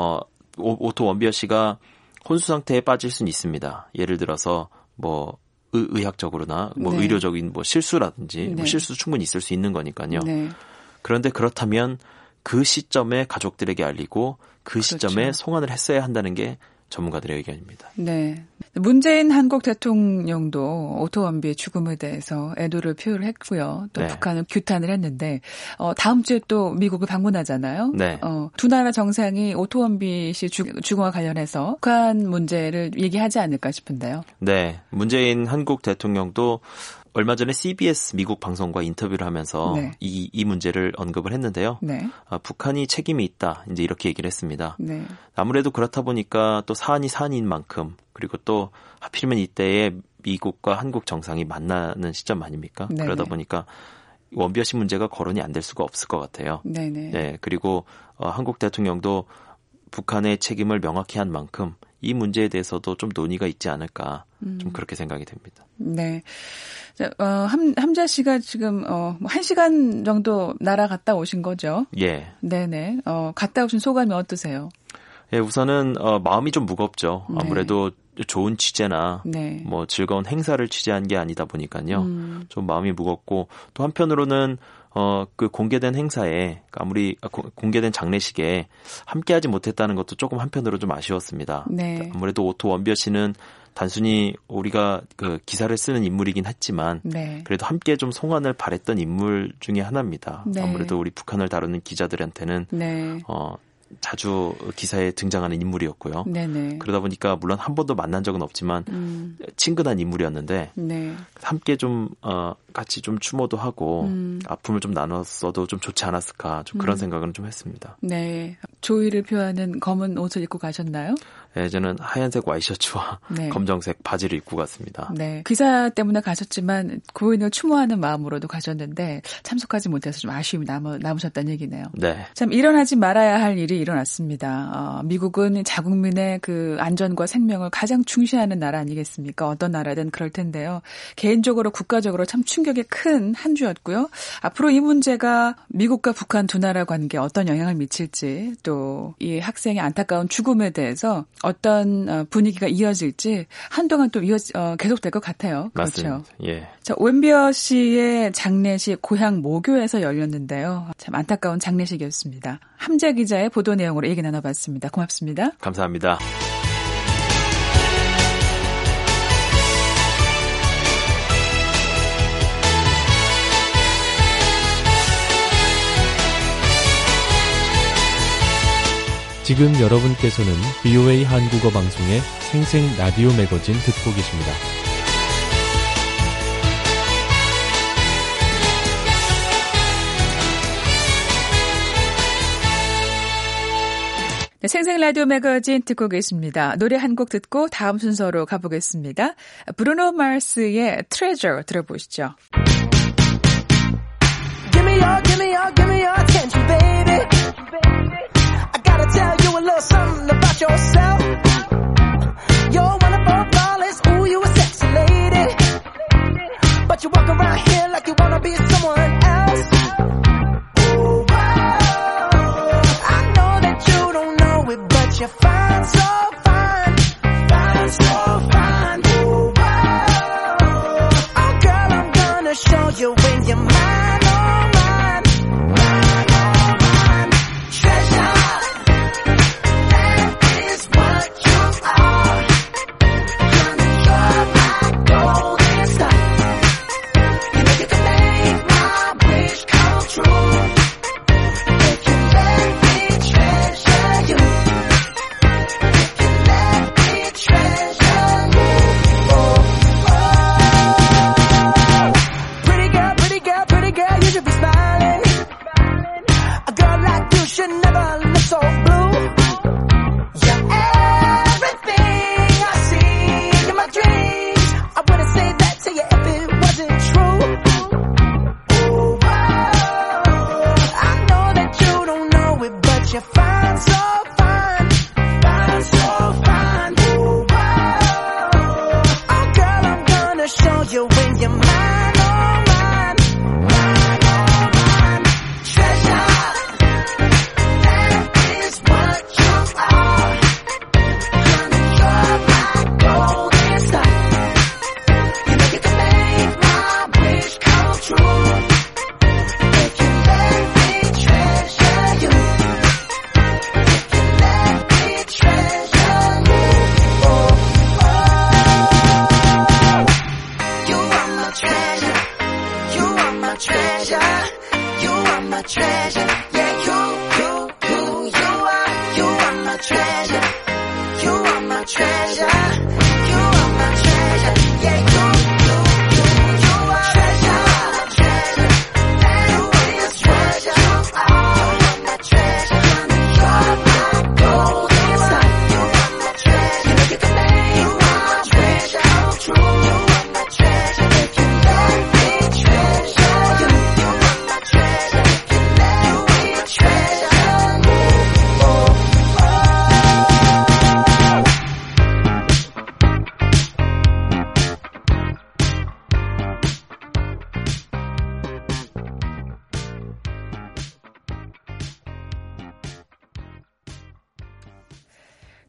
[SPEAKER 1] 오토 원비어 씨가 혼수 상태에 빠질 수는 있습니다. 예를 들어서 뭐 의학적으로나 뭐
[SPEAKER 2] 네.
[SPEAKER 1] 의료적인 뭐 실수라든지
[SPEAKER 2] 네.
[SPEAKER 1] 뭐 실수 충분히 있을 수 있는 거니까요.
[SPEAKER 2] 네.
[SPEAKER 1] 그런데 그렇다면 그 시점에 가족들에게 알리고 그
[SPEAKER 2] 그렇죠.
[SPEAKER 1] 시점에 송환을 했어야 한다는 게 전문가들의 의견입니다.
[SPEAKER 2] 네. 문재인 한국 대통령도 오토 원비의 죽음에 대해서 애도를 표를 했고요. 또
[SPEAKER 1] 네.
[SPEAKER 2] 북한을 규탄을 했는데 다음 주에 또 미국을 방문하잖아요.
[SPEAKER 1] 네.
[SPEAKER 2] 두 나라 정상이 오토 원비 씨 죽음과 관련해서 북한 문제를 얘기하지 않을까 싶은데요.
[SPEAKER 1] 네. 문재인 한국 대통령도 얼마 전에 CBS 미국 방송과 인터뷰를 하면서
[SPEAKER 2] 네.
[SPEAKER 1] 이 문제를 언급을 했는데요.
[SPEAKER 2] 네.
[SPEAKER 1] 북한이 책임이 있다. 이제 이렇게 얘기를 했습니다.
[SPEAKER 2] 네.
[SPEAKER 1] 아무래도 그렇다 보니까 또 사안이 사안인 만큼 그리고 또 하필이면 이때에 미국과 한국 정상이 만나는 시점 아닙니까?
[SPEAKER 2] 네네.
[SPEAKER 1] 그러다 보니까 원비어시 문제가 거론이 안 될 수가 없을 것 같아요.
[SPEAKER 2] 네네.
[SPEAKER 1] 네. 그리고 한국 대통령도 북한의 책임을 명확히 한 만큼 이 문제에 대해서도 좀 논의가 있지 않을까 좀 그렇게 생각이 됩니다.
[SPEAKER 2] 네. 자, 함자 씨가 지금 1시간 정도 날아갔다 오신 거죠?
[SPEAKER 1] 예.
[SPEAKER 2] 네네. 갔다 오신 소감이 어떠세요?
[SPEAKER 1] 예, 우선은 마음이 좀 무겁죠.
[SPEAKER 2] 네.
[SPEAKER 1] 아무래도 좋은 취재나
[SPEAKER 2] 네.
[SPEAKER 1] 뭐 즐거운 행사를 취재한 게 아니다 보니까요. 좀 마음이 무겁고 또 한편으로는 그 공개된 행사에 아무리 공개된 장례식에 함께하지 못했다는 것도 조금 한편으로 좀 아쉬웠습니다.
[SPEAKER 2] 네.
[SPEAKER 1] 아무래도 오토 원비어 씨는 단순히 우리가 그 기사를 쓰는 인물이긴 했지만
[SPEAKER 2] 네.
[SPEAKER 1] 그래도 함께 좀 송환을 바랬던 인물 중에 하나입니다.
[SPEAKER 2] 네.
[SPEAKER 1] 아무래도 우리 북한을 다루는 기자들한테는
[SPEAKER 2] 네.
[SPEAKER 1] 자주 기사에 등장하는 인물이었고요.
[SPEAKER 2] 네네.
[SPEAKER 1] 그러다 보니까 물론 한 번도 만난 적은 없지만 친근한 인물이었는데
[SPEAKER 2] 네.
[SPEAKER 1] 함께 좀 같이 좀 추모도 하고 아픔을 좀 나눴어도 좀 좋지 않았을까 좀 그런 생각은 좀 했습니다.
[SPEAKER 2] 네. 조의를 표하는 검은 옷을 입고 가셨나요?
[SPEAKER 1] 네, 저는 하얀색 와이셔츠와
[SPEAKER 2] 네.
[SPEAKER 1] 검정색 바지를 입고 갔습니다.
[SPEAKER 2] 네. 기사 때문에 가셨지만 고인을 추모하는 마음으로도 가셨는데 참석하지 못해서 좀 아쉬움이 남으셨다는 얘기네요.
[SPEAKER 1] 네.
[SPEAKER 2] 참 일어나지 말아야 할 일이 일어났습니다. 미국은 자국민의 그 안전과 생명을 가장 중시하는 나라 아니겠습니까? 어떤 나라든 그럴 텐데요. 개인적으로 국가적으로 참 충격이 큰 한 주였고요. 앞으로 이 문제가 미국과 북한 두 나라 관계에 어떤 영향을 미칠지 또 이 학생의 안타까운 죽음에 대해서 어떤 분위기가 이어질지 한동안 또 계속될 것 같아요.
[SPEAKER 1] 맞습니다.
[SPEAKER 2] 그렇죠.
[SPEAKER 1] 예.
[SPEAKER 2] 자, 원비어 씨의 장례식 고향 모교에서 열렸는데요. 참 안타까운 장례식이었습니다. 함재 기자의 보도 내용으로 얘기 나눠봤습니다. 고맙습니다.
[SPEAKER 1] 감사합니다.
[SPEAKER 4] 지금 여러분께서는 VOA 한국어 방송의 생생 라디오 매거진 듣고 계십니다.
[SPEAKER 2] 네, 생생 라디오 매거진 듣고 계십니다. 노래 한 곡 듣고 다음 순서로 가보겠습니다. 브루노 마스의 Treasure 들어보시죠.
[SPEAKER 3] Give me your attention, baby. I gotta tell you a little something about yourself. You're wonderful, flawless, ooh, you a sexy lady. But you walk around here like you wanna be someone else. Ooh, I know that you don't know it, but you're fine, so fine. Fine, so fine. Ooh, oh, girl, I'm gonna show you when you're mine, oh, mine. Mine, oh, mine. Treasure. Pretty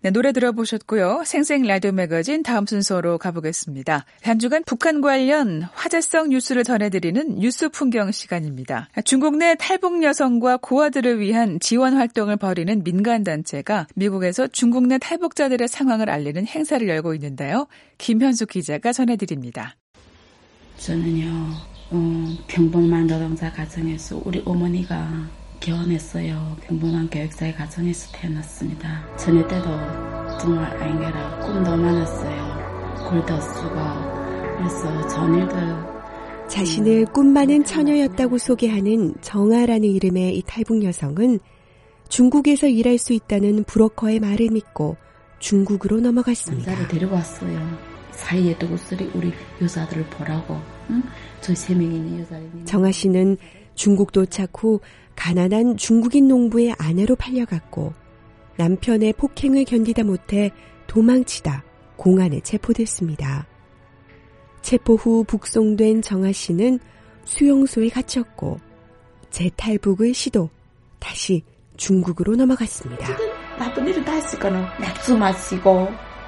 [SPEAKER 2] 네, 노래 들어보셨고요. 생생 라디오 매거진 다음 순서로 가보겠습니다. 한 주간 북한 관련 화제성 뉴스를 전해드리는 뉴스 풍경 시간입니다. 중국 내 탈북 여성과 고아들을 위한 지원 활동을 벌이는 민간단체가 미국에서 중국 내 탈북자들의 상황을 알리는 행사를 열고 있는데요. 김현숙 기자가 전해드립니다.
[SPEAKER 5] 저는요, 평범한 노동자 가정에서 우리 어머니가 결혼했어요. 평범한 교육자의 가정에서 태어났습니다. 저녁 때도 정말 앵게라 꿈도 많았어요. 글도 쓰고 그래서 전일도
[SPEAKER 6] 자신을 꿈 많은 처녀였다고 소개하는 정아라는 이름의 이 탈북 여성은 중국에서 일할 수 있다는 브로커의 말을 믿고 중국으로 넘어갔습니다.
[SPEAKER 5] 남자를 데리고 왔어요. 사이에 두고 쓰리 우리 여자들을 보라고. 응? 저희 3명이 있는 여자들.
[SPEAKER 6] 정아 씨는 중국 도착 후 가난한 중국인 농부의 아내로 팔려갔고 남편의 폭행을 견디다 못해 도망치다 공안에 체포됐습니다. 체포 후 북송된 정아 씨는 수용소에 갇혔고 재탈북을 시도 다시 중국으로 넘어갔습니다.
[SPEAKER 5] 나쁜 일을 다 했을까는 맥주 마시고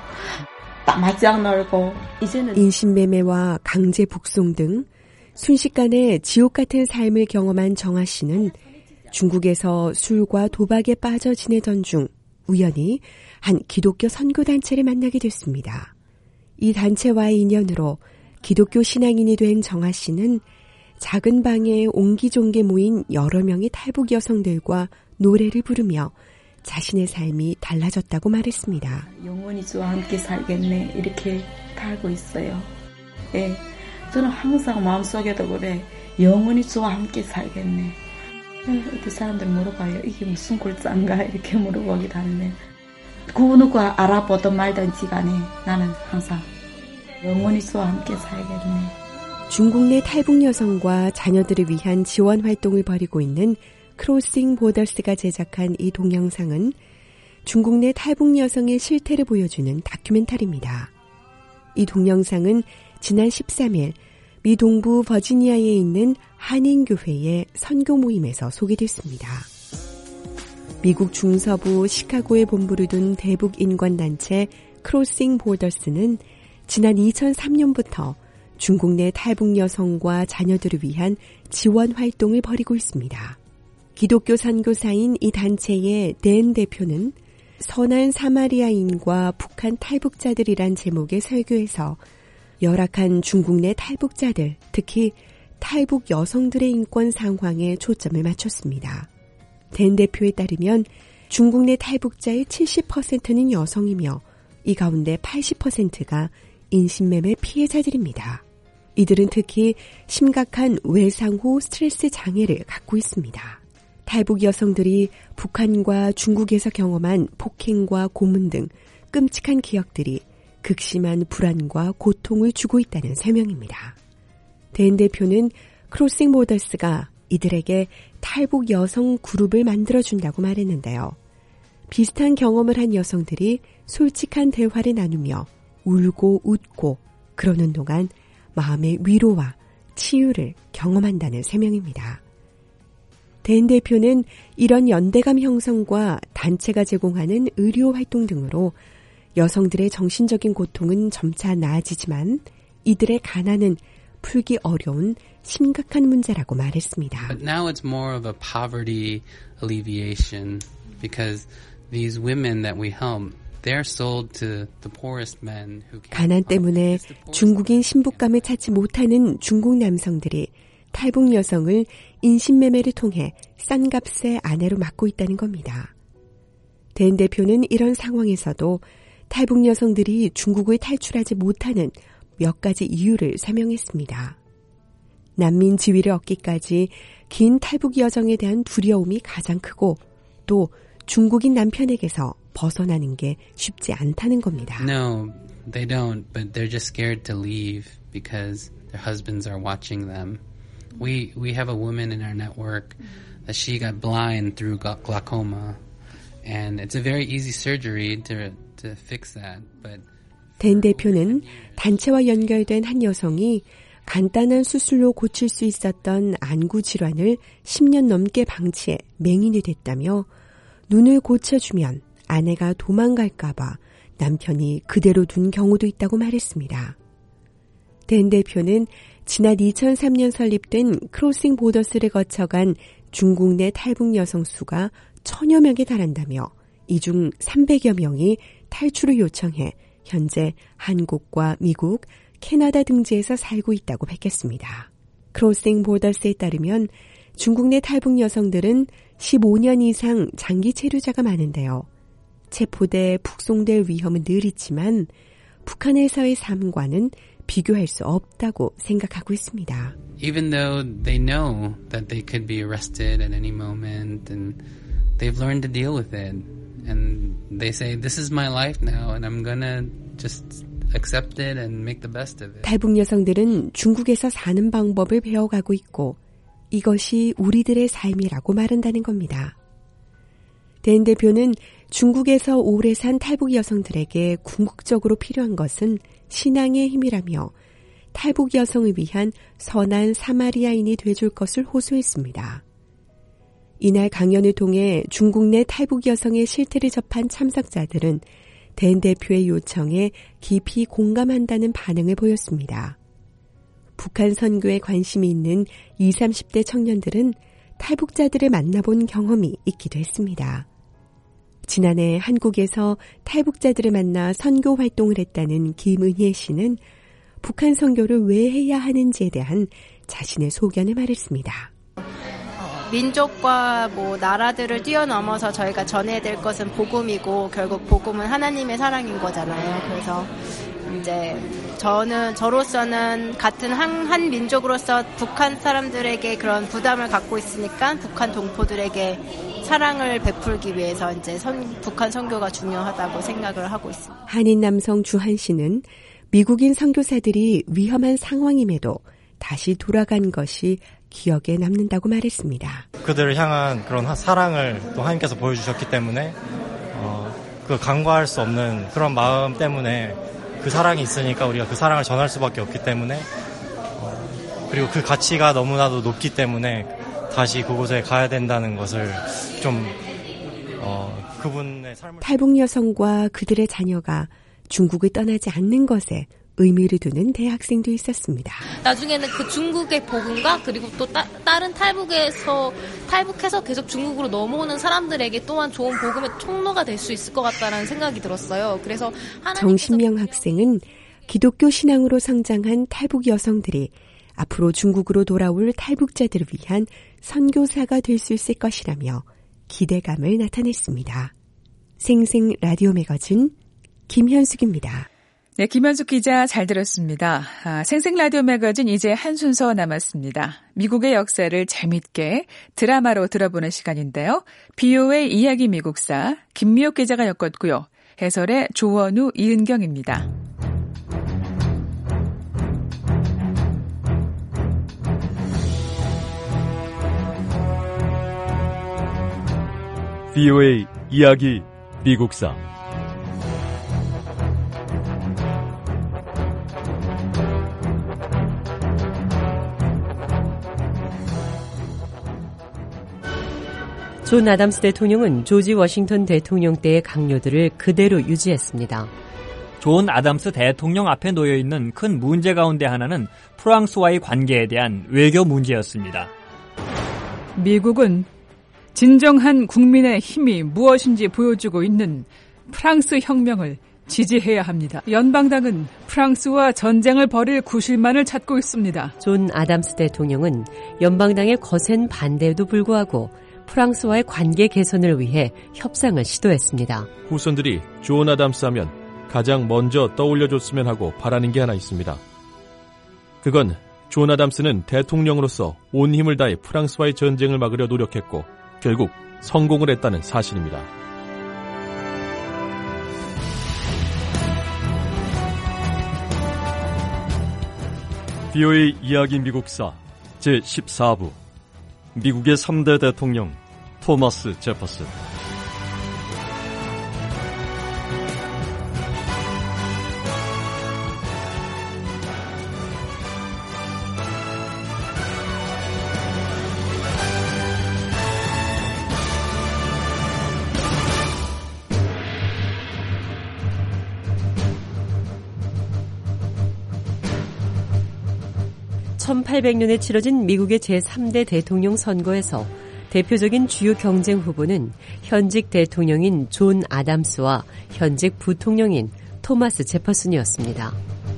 [SPEAKER 5] 맞짱 놀고 이제는
[SPEAKER 6] 인신매매와 강제 북송 등 순식간에 지옥 같은 삶을 경험한 정아 씨는 중국에서 술과 도박에 빠져 지내던 중 우연히 한 기독교 선교단체를 만나게 됐습니다. 이 단체와의 인연으로 기독교 신앙인이 된 정아 씨는 작은 방에 옹기종기 모인 여러 명의 탈북 여성들과 노래를 부르며 자신의 삶이 달라졌다고 말했습니다.
[SPEAKER 5] 영원히 저와 함께 살겠네 이렇게 살고 있어요. 예, 저는 항상 마음속에도 그래 영원히 저와 함께 살겠네. 어떤 사람들 물어봐요. 이게 무슨 글자인가 이렇게 물어보기도 하는데 그 누가 알아보든 말든지 간에 나는 항상 영원히 저와 함께 살겠네.
[SPEAKER 6] 중국 내 탈북 여성과 자녀들을 위한 지원 활동을 벌이고 있는 크로싱 보더스가 제작한 이 동영상은 중국 내 탈북 여성의 실태를 보여주는 다큐멘터리입니다. 이 동영상은 지난 13일 미 동부 버지니아에 있는 한인교회의 선교 모임에서 소개됐습니다. 미국 중서부 시카고에 본부를 둔 대북 인권단체 크로싱 보더스는 지난 2003년부터 중국 내 탈북 여성과 자녀들을 위한 지원 활동을 벌이고 있습니다. 기독교 선교사인 이 단체의 댄 대표는 선한 사마리아인과 북한 탈북자들이란 제목의 설교에서 열악한 중국 내 탈북자들, 특히 탈북 여성들의 인권 상황에 초점을 맞췄습니다. 댄 대표에 따르면 중국 내 탈북자의 70%는 여성이며 이 가운데 80%가 인신매매 피해자들입니다. 이들은 특히 심각한 외상 후 스트레스 장애를 갖고 있습니다. 탈북 여성들이 북한과 중국에서 경험한 폭행과 고문 등 끔찍한 기억들이 극심한 불안과 고통을 주고 있다는 설명입니다. 댄 대표는 크로싱 보더스가 이들에게 탈북 여성 그룹을 만들어준다고 말했는데요. 비슷한 경험을 한 여성들이 솔직한 대화를 나누며 울고 웃고 그러는 동안 마음의 위로와 치유를 경험한다는 설명입니다. 댄 대표는 이런 연대감 형성과 단체가 제공하는 의료 활동 등으로 여성들의 정신적인 고통은 점차 나아지지만 이들의 가난은 풀기 어려운 심각한 문제라고 말했습니다.
[SPEAKER 7] But now it's more of a poverty alleviation because these women that we help, they're sold to the poorest men who can't.
[SPEAKER 6] 가난 때문에 중국인 신부감을 찾지 못하는 중국 남성들이 탈북 여성을 인신매매를 통해 싼 값의 아내로 맡고 있다는 겁니다. 댄 대표는 이런 상황에서도 탈북 여성들이 중국을 탈출하지 못하는 몇 가지 이유를 설명했습니다. 난민 지위를 얻기까지 긴 탈북 여정에 대한 두려움이 가장 크고 또 중국인 남편에게서 벗어나는 게 쉽지 않다는 겁니다.
[SPEAKER 7] No, they don't, but they're just scared to leave because their husbands are watching them. We have a woman in our network that she got blind through glaucoma, and it's a very easy surgery to fix that. But
[SPEAKER 6] 댄 대표는 단체와 연결된 한 여성이 간단한 수술로 고칠 수 있었던 안구 질환을 10년 넘게 방치해 맹인이 됐다며 눈을 고쳐주면 아내가 도망갈까봐 남편이 그대로 둔 경우도 있다고 말했습니다. 댄 대표는 지난 2003년 설립된 크로싱 보더스를 거쳐간 중국 내 탈북 여성 수가 1000여 명에 달한다며 이 중 300여 명이 탈출을 요청해 현재 한국과 미국, 캐나다 등지에서 살고 있다고 밝혔습니다. 크로싱 보더스에 따르면 중국 내 탈북 여성들은 15년 이상 장기 체류자가 많은데요. 체포돼 북송될 위험은 늘 있지만 북한에서의 삶과는 비교할 수 없다고 생각하고 있습니다.
[SPEAKER 7] Even though they know that they could be arrested at any moment and they've learned to deal with it and they say this is my life now and I'm gonna just accept it and make the best of it.
[SPEAKER 6] 탈북 여성들은 중국에서 사는 방법을 배워가고 있고 이것이 우리들의 삶이라고 말한다는 겁니다. 댄 대표는 중국에서 오래 산 탈북 여성들에게 궁극적으로 필요한 것은 신앙의 힘이라며 탈북 여성을 위한 선한 사마리아인이 돼줄 것을 호소했습니다. 이날 강연을 통해 중국 내 탈북 여성의 실태를 접한 참석자들은 댄 대표의 요청에 깊이 공감한다는 반응을 보였습니다. 북한 선교에 관심이 있는 20, 30대 청년들은 탈북자들을 만나본 경험이 있기도 했습니다. 지난해 한국에서 탈북자들을 만나 선교 활동을 했다는 김은혜 씨는 북한 선교를 왜 해야 하는지에 대한 자신의 소견을 말했습니다.
[SPEAKER 8] 민족과 나라들을 뛰어넘어서 저희가 전해야 될 것은 복음이고 결국 복음은 하나님의 사랑인 거잖아요. 그래서 이제 저로서는 같은 한 민족으로서 북한 사람들에게 그런 부담을 갖고 있으니까 북한 동포들에게 사랑을 베풀기 위해서 이제 북한 선교가 중요하다고 생각을 하고 있습니다.
[SPEAKER 6] 한인 남성 주한 씨는 미국인 선교사들이 위험한 상황임에도 다시 돌아간 것이 기억에 남는다고 말했습니다.
[SPEAKER 9] 그들을 향한 그런 사랑을 또 하나님께서 보여주셨기 때문에 그 간과할 수 없는 그런 마음 때문에 그 사랑이 있으니까 우리가 그 사랑을 전할 수밖에 없기 때문에 그리고 그 가치가 너무나도 높기 때문에 다시 그곳에 가야 된다는 것을 좀 그분의 삶을
[SPEAKER 6] 탈북 여성과 그들의 자녀가 중국을 떠나지 않는 것에 의미를 두는 대학생도 있었습니다.
[SPEAKER 10] 나중에는 그 중국의 복음과 그리고 또 다른 탈북해서 계속 중국으로 넘어오는 사람들에게 또한 좋은 복음의 통로가 될 수 있을 것 같다는 생각이 들었어요. 그래서
[SPEAKER 6] 정신명 학생은 기독교 신앙으로 성장한 탈북 여성들이 앞으로 중국으로 돌아올 탈북자들을 위한 선교사가 될 수 있을 것이라며 기대감을 나타냈습니다. 생생 라디오 매거진 김현숙입니다.
[SPEAKER 2] 네, 김현숙 기자 잘 들었습니다. 생생 라디오 매거진 이제 한 순서 남았습니다. 미국의 역사를 재밌게 드라마로 들어보는 시간인데요. BOA 이야기 미국사 김미옥 기자가 엮었고요. 해설의 조원우, 이은경입니다.
[SPEAKER 11] BOA 이야기 미국사
[SPEAKER 12] 존 아담스 대통령은 조지 워싱턴 대통령 때의 강요들을 그대로 유지했습니다.
[SPEAKER 13] 존 아담스 대통령 앞에 놓여있는 큰 문제 가운데 하나는 프랑스와의 관계에 대한 외교 문제였습니다.
[SPEAKER 2] 미국은 진정한 국민의 힘이 무엇인지 보여주고 있는 프랑스 혁명을 지지해야 합니다. 연방당은 프랑스와 전쟁을 벌일 구실만을 찾고 있습니다.
[SPEAKER 12] 존 아담스 대통령은 연방당의 거센 반대에도 불구하고 프랑스와의 관계 개선을 위해 협상을 시도했습니다.
[SPEAKER 4] 후손들이 존 아담스 하면 가장 먼저 떠올려줬으면 하고 바라는 게 하나 있습니다. 그건 존 아담스는 대통령으로서 온 힘을 다해 프랑스와의 전쟁을 막으려 노력했고 결국 성공을 했다는 사실입니다.
[SPEAKER 11] BOA 이야기 미국사 제14부 미국의 3대 대통령 토마스 제퍼슨.
[SPEAKER 12] 1800년에 치러진 미국의 제3대 대통령 선거에서 대표적인 주요 경쟁 후보는 현직 대통령인 존 아담스와 현직 부통령인 토마스 제퍼슨이었습니다.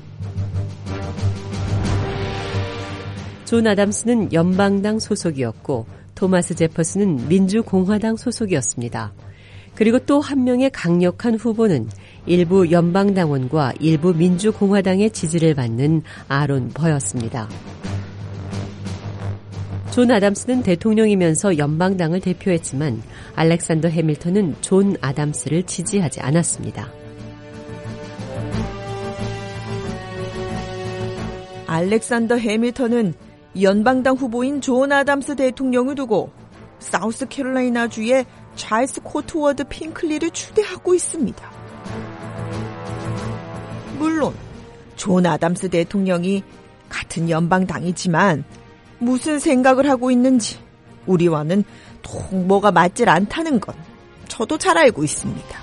[SPEAKER 12] 존 아담스는 연방당 소속이었고 토마스 제퍼슨은 민주공화당 소속이었습니다. 그리고 또 한 명의 강력한 후보는 일부 연방당원과 일부 민주공화당의 지지를 받는 아론 버였습니다. 존 아담스는 대통령이면서 연방당을 대표했지만 알렉산더 해밀턴은 존 아담스를 지지하지 않았습니다.
[SPEAKER 14] 알렉산더 해밀턴은 연방당 후보인 존 아담스 대통령을 두고 사우스캐롤라이나주의 찰스 코트워드 핑클리를 추대하고 있습니다. 물론 존 아담스 대통령이 같은 연방당이지만 무슨 생각을 하고 있는지 우리와는 통보가 맞질 않다는 건 저도 잘 알고 있습니다.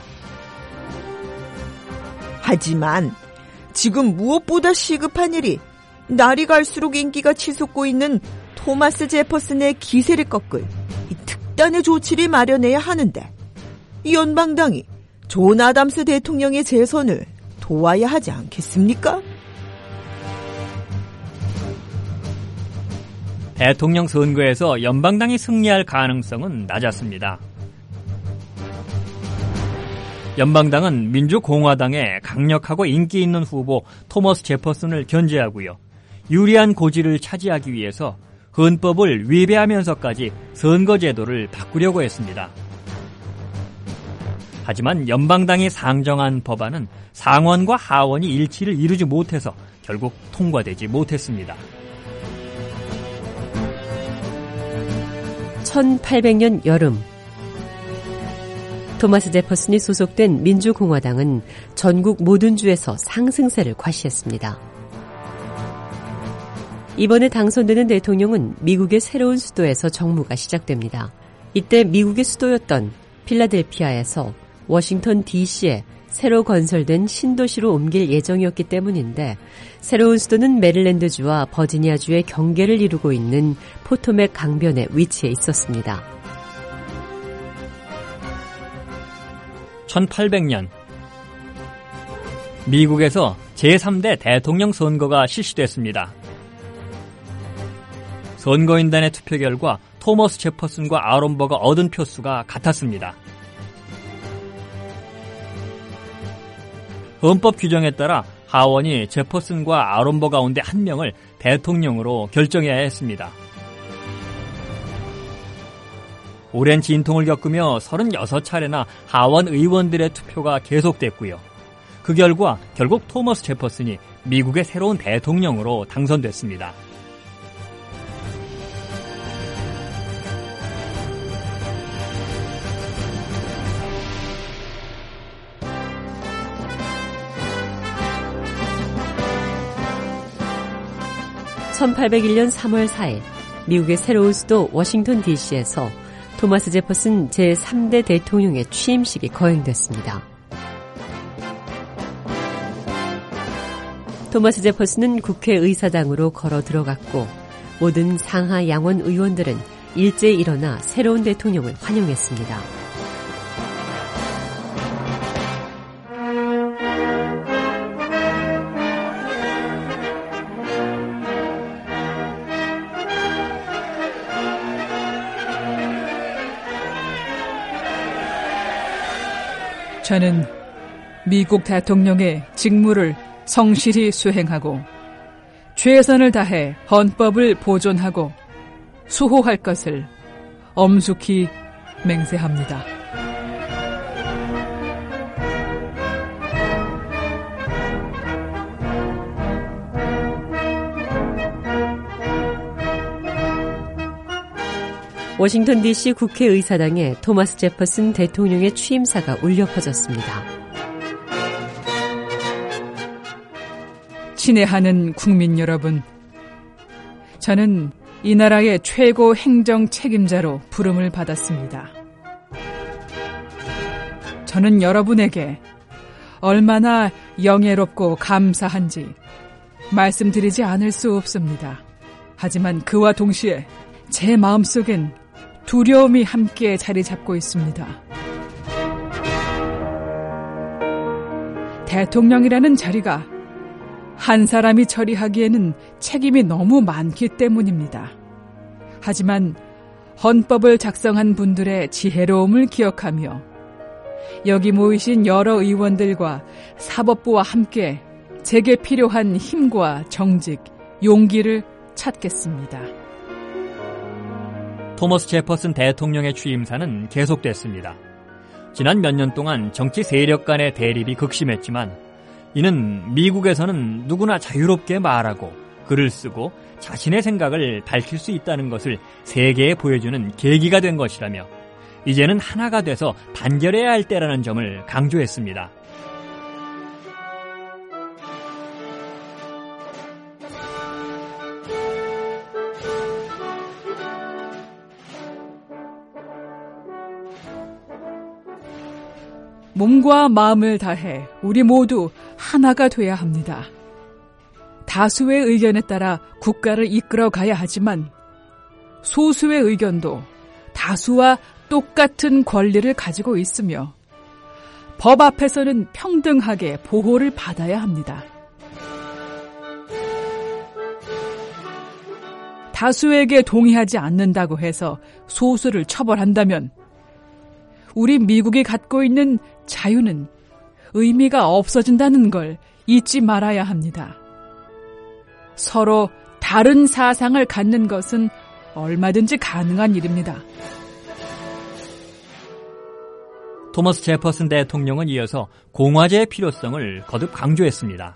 [SPEAKER 14] 하지만 지금 무엇보다 시급한 일이 날이 갈수록 인기가 치솟고 있는 토마스 제퍼슨의 기세를 꺾을 이 특단의 조치를 마련해야 하는데 연방당이 존 아담스 대통령의 재선을 도와야 하지 않겠습니까?
[SPEAKER 13] 대통령 선거에서 연방당이 승리할 가능성은 낮았습니다. 연방당은 민주공화당의 강력하고 인기 있는 후보 토머스 제퍼슨을 견제하고요. 유리한 고지를 차지하기 위해서 헌법을 위배하면서까지 선거제도를 바꾸려고 했습니다. 하지만 연방당이 상정한 법안은 상원과 하원이 일치를 이루지 못해서 결국 통과되지 못했습니다.
[SPEAKER 12] 1800년 여름, 토마스 제퍼슨이 소속된 민주공화당은 전국 모든 주에서 상승세를 과시했습니다. 이번에 당선되는 대통령은 미국의 새로운 수도에서 정무가 시작됩니다. 이때 미국의 수도였던 필라델피아에서 워싱턴 DC에 새로 건설된 신도시로 옮길 예정이었기 때문인데 새로운 수도는 메릴랜드주와 버지니아주의 경계를 이루고 있는 포토맥 강변에 위치해 있었습니다.
[SPEAKER 13] 1800년 미국에서 제3대 대통령 선거가 실시됐습니다. 선거인단의 투표 결과 토머스 제퍼슨과 아론 버가 얻은 표수가 같았습니다. 헌법 규정에 따라 하원이 제퍼슨과 아론 버 가운데 한 명을 대통령으로 결정해야 했습니다. 오랜 진통을 겪으며 36차례나 하원 의원들의 투표가 계속됐고요. 그 결과 결국 토머스 제퍼슨이 미국의 새로운 대통령으로 당선됐습니다.
[SPEAKER 12] (1801년 3월 4일) 미국의 새로운 수도 워싱턴 DC에서 토마스 제퍼슨 제3대 대통령의 취임식이 거행됐습니다. 토마스 제퍼슨은 국회의사당으로 걸어 들어갔고 모든 상하 양원 의원들은 일제히 일어나 새로운 대통령을 환영했습니다.
[SPEAKER 2] 저는 미국 대통령의 직무를 성실히 수행하고 최선을 다해 헌법을 보존하고 수호할 것을 엄숙히 맹세합니다.
[SPEAKER 12] 워싱턴 DC 국회의사당에 토마스 제퍼슨 대통령의 취임사가 울려 퍼졌습니다.
[SPEAKER 2] 친애하는 국민 여러분, 저는 이 나라의 최고 행정 책임자로 부름을 받았습니다. 저는 여러분에게 얼마나 영예롭고 감사한지 말씀드리지 않을 수 없습니다. 하지만 그와 동시에 제 마음속엔 두려움이 함께 자리 잡고 있습니다. 대통령이라는 자리가 한 사람이 처리하기에는 책임이 너무 많기 때문입니다. 하지만 헌법을 작성한 분들의 지혜로움을 기억하며 여기 모이신 여러 의원들과 사법부와 함께 제게 필요한 힘과 정직, 용기를 찾겠습니다.
[SPEAKER 13] 토머스 제퍼슨 대통령의 취임사는 계속됐습니다. 지난 몇 년 동안 정치 세력 간의 대립이 극심했지만 이는 미국에서는 누구나 자유롭게 말하고 글을 쓰고 자신의 생각을 밝힐 수 있다는 것을 세계에 보여주는 계기가 된 것이라며 이제는 하나가 돼서 단결해야 할 때라는 점을 강조했습니다.
[SPEAKER 2] 몸과 마음을 다해 우리 모두 하나가 돼야 합니다. 다수의 의견에 따라 국가를 이끌어 가야 하지만 소수의 의견도 다수와 똑같은 권리를 가지고 있으며 법 앞에서는 평등하게 보호를 받아야 합니다. 다수에게 동의하지 않는다고 해서 소수를 처벌한다면 우리 미국이 갖고 있는 자유는 의미가 없어진다는 걸 잊지 말아야 합니다. 서로 다른 사상을 갖는 것은 얼마든지 가능한 일입니다.
[SPEAKER 13] 토머스 제퍼슨 대통령은 이어서 공화제의 필요성을 거듭 강조했습니다.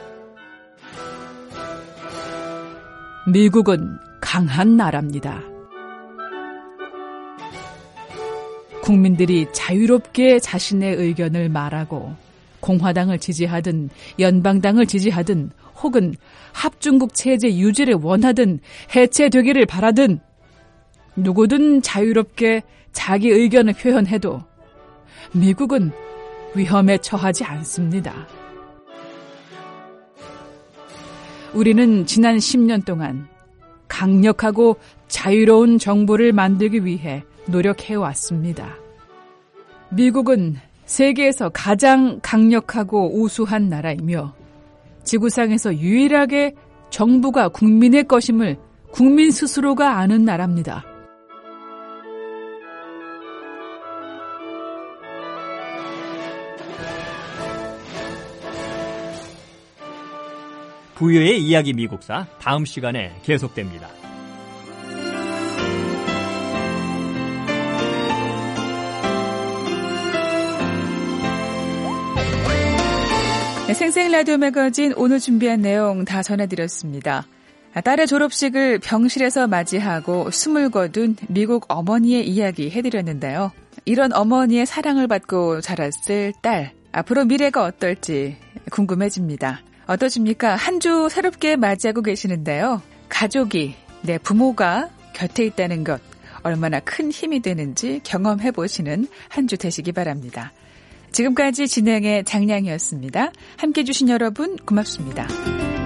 [SPEAKER 2] 미국은 강한 나라입니다. 국민들이 자유롭게 자신의 의견을 말하고 공화당을 지지하든 연방당을 지지하든 혹은 합중국 체제 유지를 원하든 해체되기를 바라든 누구든 자유롭게 자기 의견을 표현해도 미국은 위험에 처하지 않습니다. 우리는 지난 10년 동안 강력하고 자유로운 정부를 만들기 위해 노력해왔습니다. 미국은 세계에서 가장 강력하고 우수한 나라이며 지구상에서 유일하게 정부가 국민의 것임을 국민 스스로가 아는 나라입니다.
[SPEAKER 13] 부유의 이야기 미국사 다음 시간에 계속됩니다.
[SPEAKER 2] 생생 라디오 매거진 오늘 준비한 내용 다 전해드렸습니다. 딸의 졸업식을 병실에서 맞이하고 숨을 거둔 미국 어머니의 이야기 해드렸는데요. 이런 어머니의 사랑을 받고 자랐을 딸, 앞으로 미래가 어떨지 궁금해집니다. 어떠십니까? 한 주 새롭게 맞이하고 계시는데요. 가족이, 내 부모가 곁에 있다는 것 얼마나 큰 힘이 되는지 경험해보시는 한 주 되시기 바랍니다. 지금까지 진행의 장량이었습니다. 함께해 주신 여러분 고맙습니다.